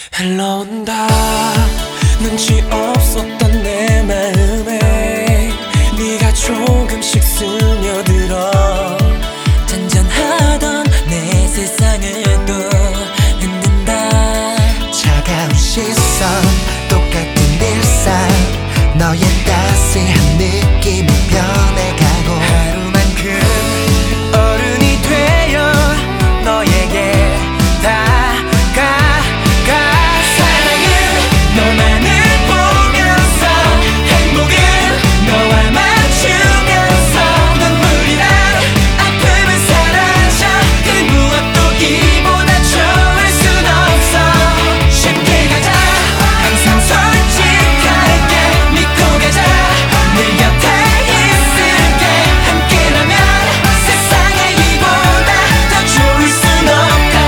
흘러온다 눈치 없었던 내 마음에 네가 조금씩 스며들어 잔잔하던 내 세상을 또 흔든다. 차가운 시선 똑같은 일상 너의 따스한 느낌이 변해가고 하루만큼 어른이 되어 너에게 다가가 사랑은 너만을 보면서 행복은 너와 맞추면서 눈물이란 아픔은 사라져 그 무엇도 이보다 좋을 순 없어. 쉽게 가자 항상 솔직할게 믿고 가자 네 곁에 있을게 함께라면 세상에 이보다 더 좋을 순 없다.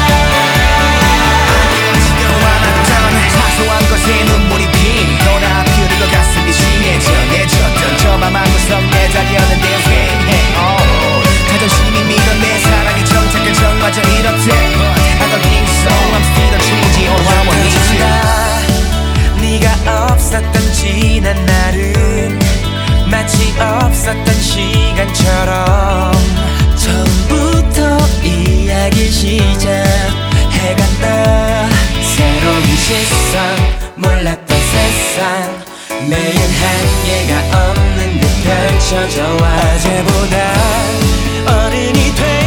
지겨워하는 전에 사소한 것에 눈물이 핑 돌아 그리고 가슴이 심해져 내쳤던 저 맘한 구석 내 자리였는데 왜 자존심이 믿어 내 사랑의 정착은 정마저 이렇대 I don't think so I'm still a change oh I want you 네가 없었던 지난 날은 마치 없었던 시간처럼 처음부터 이야기 시작해간다. 새로운 시선 몰랐던 세상 매일 한계가 없는 듯 펼쳐져 와 어제보다 어른이 돼